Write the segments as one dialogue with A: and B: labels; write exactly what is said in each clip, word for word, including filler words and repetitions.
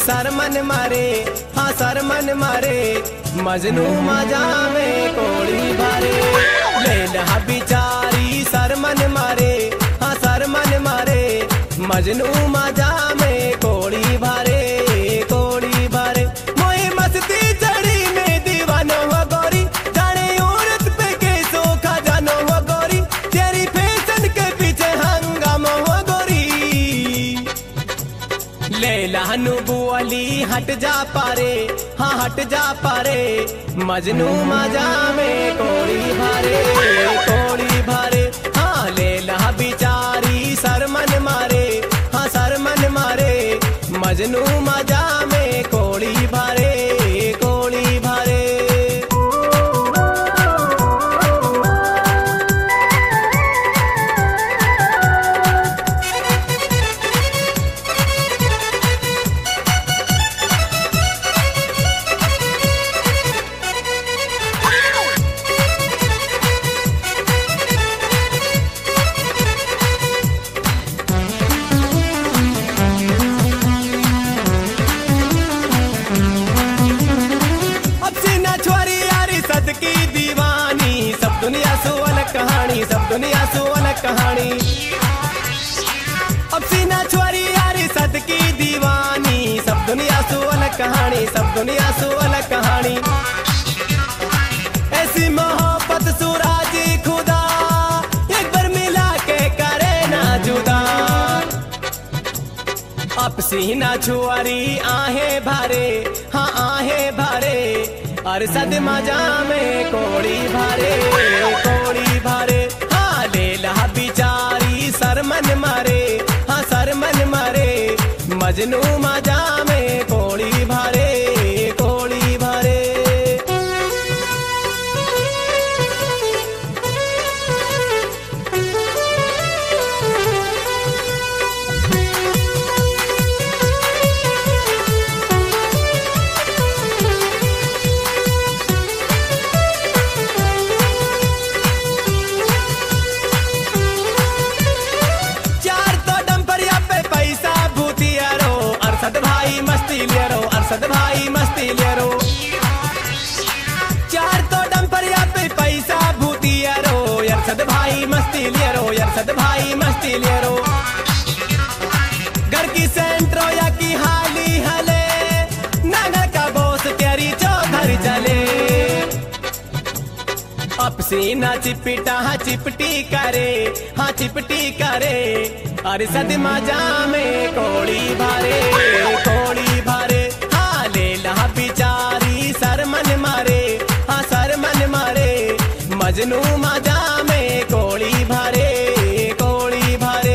A: सर मन मारे, हाँ सर मन मारे, मजनू मजा में कोड़ी भरे। लैला बिचारी सर मन मारे, हाँ सर मन मारे, मजनू मजा में कोड़ी भरे, कोड़ी भरे। मोही मस्ती चढ़ी में दीवानो हो गोरी, जाने औरत पे कैसो खजानो हो गोरी, तेरी फैशन के पीछे हंगामा हो गोरी। लैला नुबुअली हट जा पारे, हाँ हट जा पारे, मजनू मजा में कोड़ी भरे, कोड़ी भरे। हाँ लैला बिचारी सर मन मारे, हाँ सर मन मारे, मजनू मजा में कोड़ी भरे, कोड़ी भरे। की दीवानी सब दुनिया सो अलग कहानी, सब दुनिया सो अलग कहानी। अब सीना छोरी यारी सद की दीवानी, सब दुनिया सो अलग कहानी, सब दुनिया सो अलग कहानी। ऐसी मोहब्बत सुराजी खुदा एक बार मिला के करे ना जुदा। अब सीना छुआरी आहे भरे, हाँ आहे भरे, अरसद मजा में कोड़ी भरे, कोड़ी भरे। हाँ लैला बिचारी सर मन मारे, हाँ सर मन मारे, मजनू मजा में कोड़ी भरे, कोड़ी भरे। अरसद भाई मस्ती ले रो, अरसद भाई मस्ती ले रो। चार तो डंपरिया पे पैसा भूतिया रो, अरसद भाई मस्ती ले रो, अरसद भाई मस्ती ले रो। घर की सेंट्रो या की हाली हले, नगर का बोस तेरी चौधर चले। अब सीना चिपटा हाँ चिपटी करे, हाँ चिपटी करे, अरसद मजा में कोड़ी भरे, कोड़ी भरे। हाँ लैला बिचारी सर मन मारे, हाँ सर मन मारे, मजनू मजा में कोड़ी भरे, कोड़ी भरे।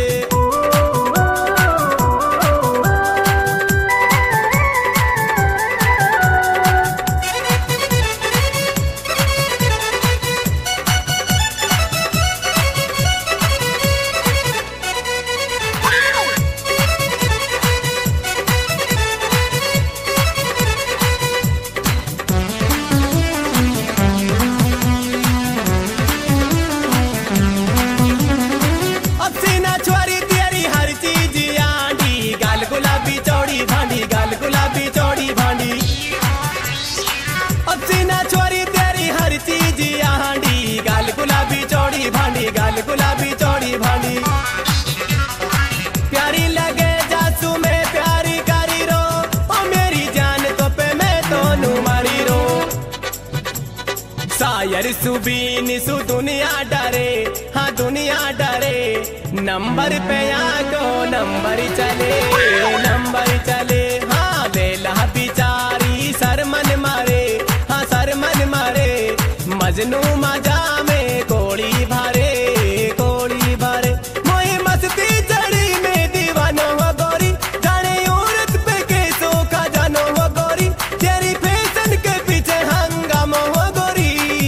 A: गाल गुलाबी चौड़ी भांडी, प्यारी लगे जासू में प्यारी करी रो, ओ मेरी जान तो पे मैं तो नू मारी रो। शायर सुबीन सु दुनिया डरे, हाँ दुनिया डरे, नंबर पे आगो नंबर चले, नंबर चले। हाँ लैला बिचारी सर मन मारे, हाँ सर मन मारे, मजनू मजा में कोड़ी भरे, कोड़ी भरे। मोही मस्ती चढ़ी में दीवानो हो गोरी, जाने औरत पे कैसो खजानो हो गोरी, तेरी फैशन के पीछे हंगामा हो गोरी।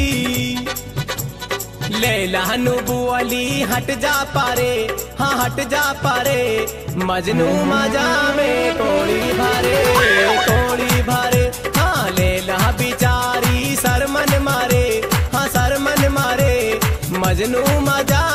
A: लैला नुबुअली हट जा पारे, हाँ हट जा पारे, मजनू मजा में कोड़ी भरे, कोड़ी भरे। हाँ लैला बिचारी सर मन मारे, हाँ सर मन मारे, मजनू मजा